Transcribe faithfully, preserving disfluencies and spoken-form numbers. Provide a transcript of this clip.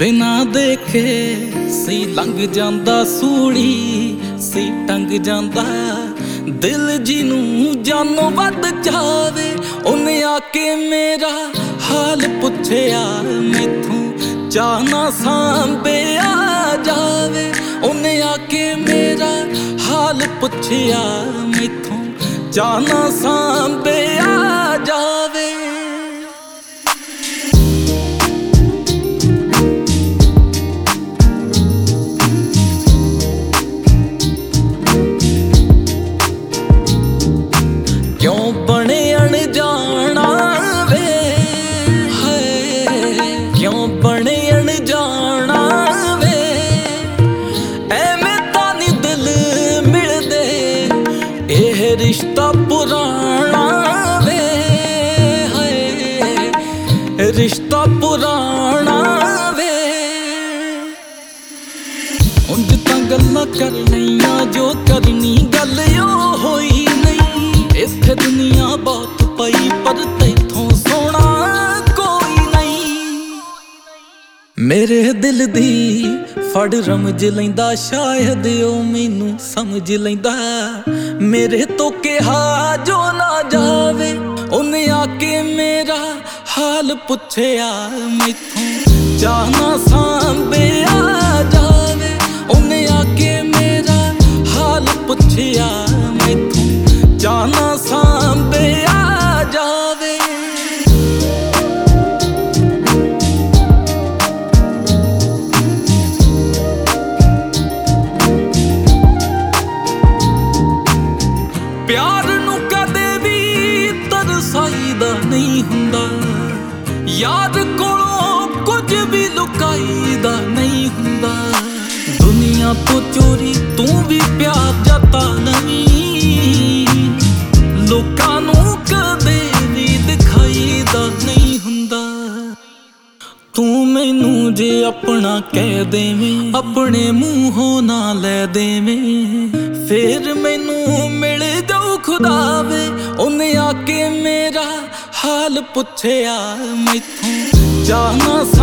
बिना देखे सी लंघ जांदा, सूड़ी सी टंग जांदा। दिल जिनू जानो वध जावे, उन्हें आके मेरा हाल पुछया मैथों चाह ना सांभे आ जावे। उन्हें आके मेरा हाल पुछया मैथों चाह ना सांभे आ जावे। क्यों बने अनजाना वे है, क्यों बने अनजाना वे। एवें तां नी दिल मिलदे, एह रिश्ता पुराना वे है, रिश्ता पुराना वे। उंज तां गल्लां करनियां जो करनी, गल ओ होई नहीं। इत्थे दुनिया बहुत पई पर तैथों सोना कोई नहीं। मेरे दिल दी फड़ रमज लैंदा, शायद ओ मैनू समझ लैंदा। मेरे तो कहा जो ना जावे, उन्हें आके मेरा हाल पुछया मैथों चाह ना सांभे आ जावे। उन्हें आके मेरा हाल पुछया मैथों चाह ना सांभे आ जावे। प्यार नू कदे भी तरसाईदा नहीं हुंदा, याद कोलों कुछ भी लुकाईदा नहीं हुंदा। दुनिया तो चोरी तू भी प्यार जता नहीं, लोकां नूं कदे भी दिखाईदा नहीं हुंदा। तू मैनू जे अपना कह देवें, अपने मूहों ना लै देवें, फिर मैनू मिल जाऊ खुदा वे। उन्हें आके मेरा हाल पुछया मैथों चाह ना